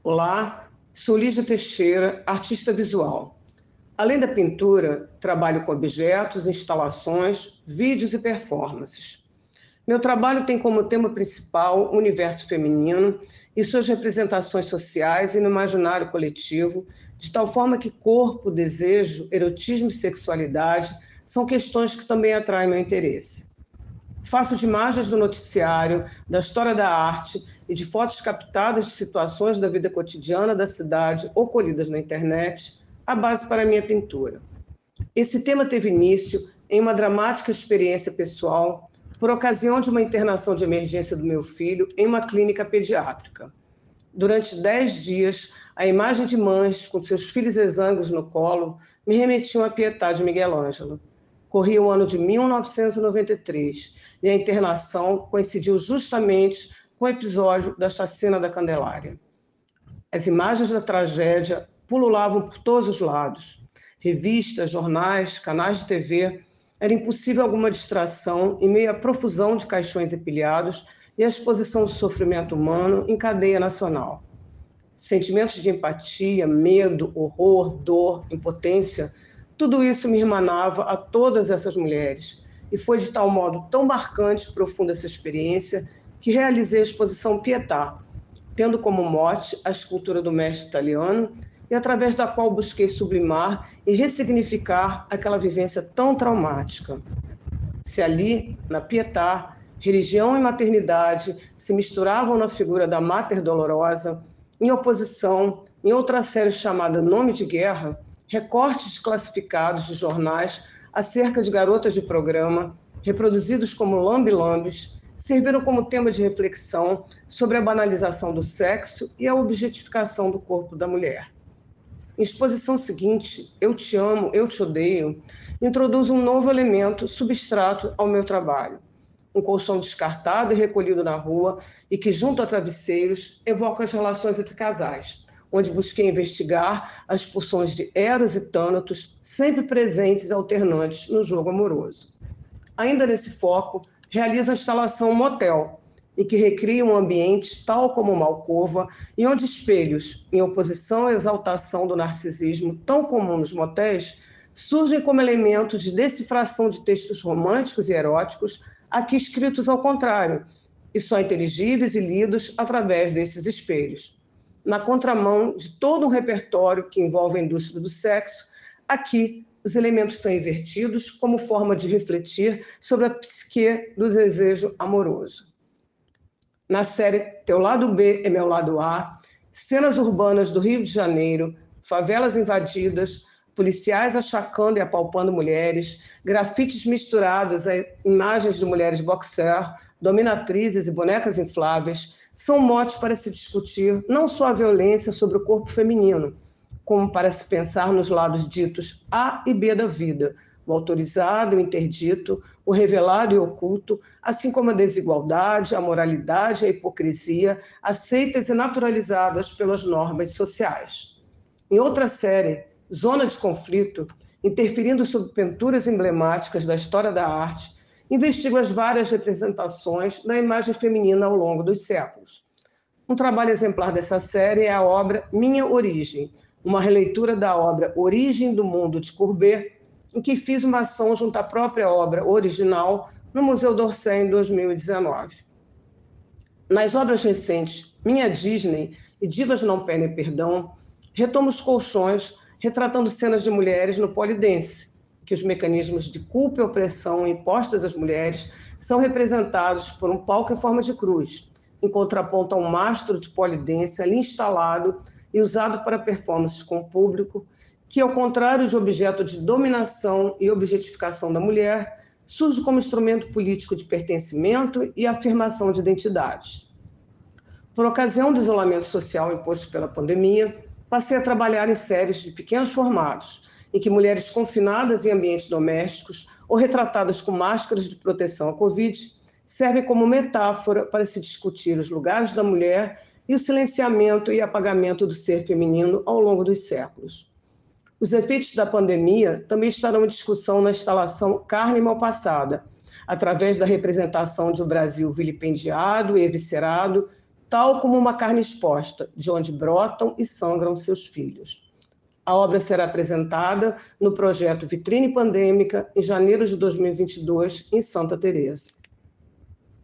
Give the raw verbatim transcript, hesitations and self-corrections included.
Olá, sou Lígia Teixeira, artista visual. Além da pintura, trabalho com objetos, instalações, vídeos e performances. Meu trabalho tem como tema principal o universo feminino e suas representações sociais e no imaginário coletivo, de tal forma que corpo, desejo, erotismo e sexualidade são questões que também atraem meu interesse. Faço de imagens do noticiário, da história da arte e de fotos captadas de situações da vida cotidiana da cidade ou colhidas na internet a base para a minha pintura. Esse tema teve início em uma dramática experiência pessoal por ocasião de uma internação de emergência do meu filho em uma clínica pediátrica. Durante dez dias, a imagem de mães com seus filhos exângues no colo me remetiam à Pietà de Miguel Ângelo. Corria o ano de mil novecentos e noventa e três e a internação coincidiu justamente com o episódio da chacina da Candelária. As imagens da tragédia pululavam por todos os lados. Revistas, jornais, canais de T V. Era impossível alguma distração em meio à profusão de caixões empilhados e à exposição do sofrimento humano em cadeia nacional. Sentimentos de empatia, medo, horror, dor, impotência, tudo isso me irmanava a todas essas mulheres, e foi de tal modo tão marcante e profunda essa experiência que realizei a exposição Pietà, tendo como mote a escultura do mestre italiano e através da qual busquei sublimar e ressignificar aquela vivência tão traumática. Se ali, na Pietà, religião e maternidade se misturavam na figura da Mater Dolorosa, em oposição, em outra série chamada Nome de Guerra, recortes classificados de jornais acerca de garotas de programa, reproduzidos como lambe-lambes, serviram como tema de reflexão sobre a banalização do sexo e a objetificação do corpo da mulher. Em exposição seguinte, Eu Te Amo, Eu Te Odeio, introduz um novo elemento substrato ao meu trabalho. Um colchão descartado e recolhido na rua e que, junto a travesseiros, evoca as relações entre casais, onde busquei investigar as pulsões de Eros e Thânatos, sempre presentes e alternantes no jogo amoroso. Ainda nesse foco, realizo a instalação Motel, em que recria um ambiente tal como uma alcova, e onde espelhos, em oposição à exaltação do narcisismo tão comum nos motéis, surgem como elementos de decifração de textos românticos e eróticos, aqui escritos ao contrário, e só inteligíveis e lidos através desses espelhos. Na contramão de todo um repertório que envolve a indústria do sexo, aqui os elementos são invertidos como forma de refletir sobre a psique do desejo amoroso. Na série Teu Lado B é Meu Lado A, cenas urbanas do Rio de Janeiro, favelas invadidas, policiais achacando e apalpando mulheres, grafites misturados a imagens de mulheres boxer, dominatrizes e bonecas infláveis, são motes para se discutir não só a violência sobre o corpo feminino, como para se pensar nos lados ditos A e B da vida, o autorizado e o interdito, o revelado e o oculto, assim como a desigualdade, a moralidade e a hipocrisia, aceitas e naturalizadas pelas normas sociais. Em outra série, Zona de Conflito, interferindo sobre pinturas emblemáticas da história da arte, investigo as várias representações da imagem feminina ao longo dos séculos. Um trabalho exemplar dessa série é a obra Minha Origem, uma releitura da obra Origem do Mundo de Courbet, em que fiz uma ação junto à própria obra original no Museu d'Orsay em dois mil e dezenove. Nas obras recentes Minha Disney e Divas Não Pedem Perdão, retomo os colchões retratando cenas de mulheres no polidense, que os mecanismos de culpa e opressão impostas às mulheres são representados por um palco em forma de cruz, em contraponto a um mastro de polidense ali instalado e usado para performances com o público, que, ao contrário de objeto de dominação e objetificação da mulher, surge como instrumento político de pertencimento e afirmação de identidade. Por ocasião do isolamento social imposto pela pandemia, passei a trabalhar em séries de pequenos formatos, em que mulheres confinadas em ambientes domésticos ou retratadas com máscaras de proteção à Covid servem como metáfora para se discutir os lugares da mulher e o silenciamento e apagamento do ser feminino ao longo dos séculos. Os efeitos da pandemia também estarão em discussão na instalação Carne Mal Passada, através da representação de um Brasil vilipendiado e eviscerado tal como uma carne exposta, de onde brotam e sangram seus filhos. A obra será apresentada no projeto Vitrine Pandêmica, em janeiro de dois mil e vinte e dois, em Santa Teresa.